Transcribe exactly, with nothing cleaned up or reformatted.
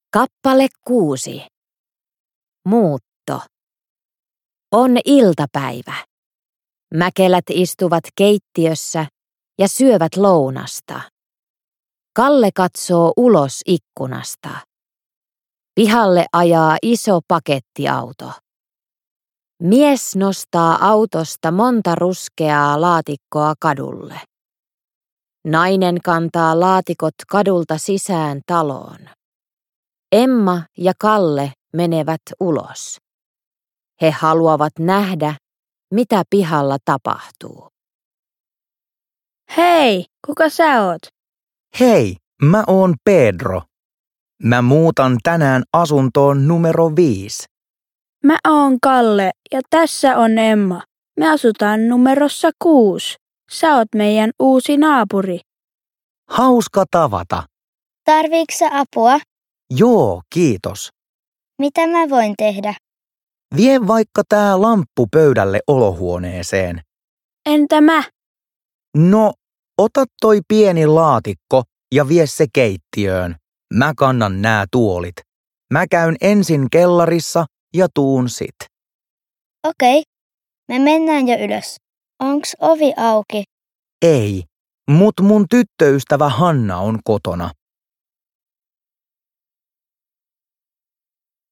Kappale kuusi. Muutto. On iltapäivä. Mäkelät istuvat keittiössä ja syövät lounasta. Kalle katsoo ulos ikkunasta. Pihalle ajaa iso pakettiauto. Mies nostaa autosta monta ruskeaa laatikkoa kadulle. Nainen kantaa laatikot kadulta sisään taloon. Emma ja Kalle menevät ulos. He haluavat nähdä, mitä pihalla tapahtuu. Hei, kuka sä oot? Hei, mä oon Pedro. Mä muutan tänään asuntoon numero viisi. Mä oon Kalle ja tässä on Emma. Me asutaan numerossa kuusi. Sä oot meidän uusi naapuri. Hauska tavata. Tarviiksä apua? Joo, kiitos. Mitä mä voin tehdä? Vie vaikka tää lamppu pöydälle olohuoneeseen. Entä mä? No, ota toi pieni laatikko ja vie se keittiöön. Mä kannan nää tuolit. Mä käyn ensin kellarissa ja tuun sit. Okei, me mennään jo ylös. Onks ovi auki? Ei, mut mun tyttöystävä Hanna on kotona.